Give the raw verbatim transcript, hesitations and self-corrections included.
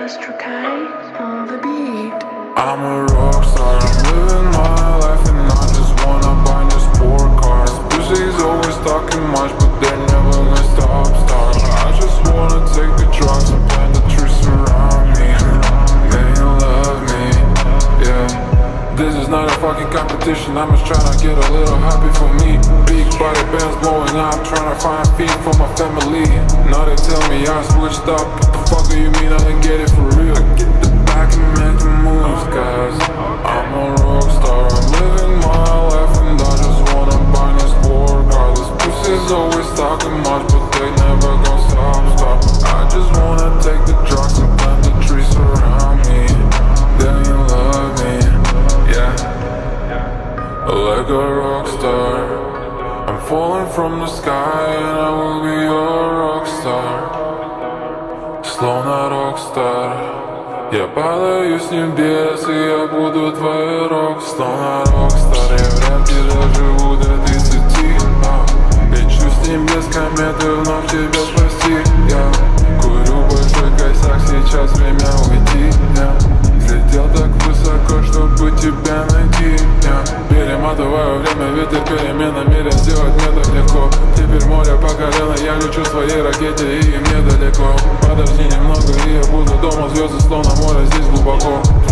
Astro K on the beat. I'm a rockstar, I'm living my life and I just wanna buy new sport cars. Pussy's always talking much but they're never gonna stop star. I just wanna take the drugs and plant the trees around me. They love me, yeah. This is not a fucking competition, I'm just tryna get a little happy for me. Big body bands blowing up, tryna find feet for my family. Now they tell me I switched up, what the fuck do you mean I didn't get it for real? I get the back and make the moves, cause I'm a rockstar. I'm living my life and I just wanna buy new sport car. This pussy's always talking much but they never gon' stop, stop. I just wanna take the drugs and plant the trees around me. They love me, yeah. Like a rockstar, I'm falling from the sky and I will be a rockstar. Словно рокстар, я падаю с небес и я буду твой рок. Словно рокстар, я вряд ли доживу до тридцати, а. Лечу с небес кометы, вновь тебя спасти. Я курю большой косяк, сейчас время уйти. Я взлетел так высоко, чтобы тебя найти. Я перематываю время, ветер перемен намерен сделать мне так легко. Теперь море по колено, я лечу в своей ракете и мне далеко. Подожди немного и я буду дома, звезды словно море здесь глубоко.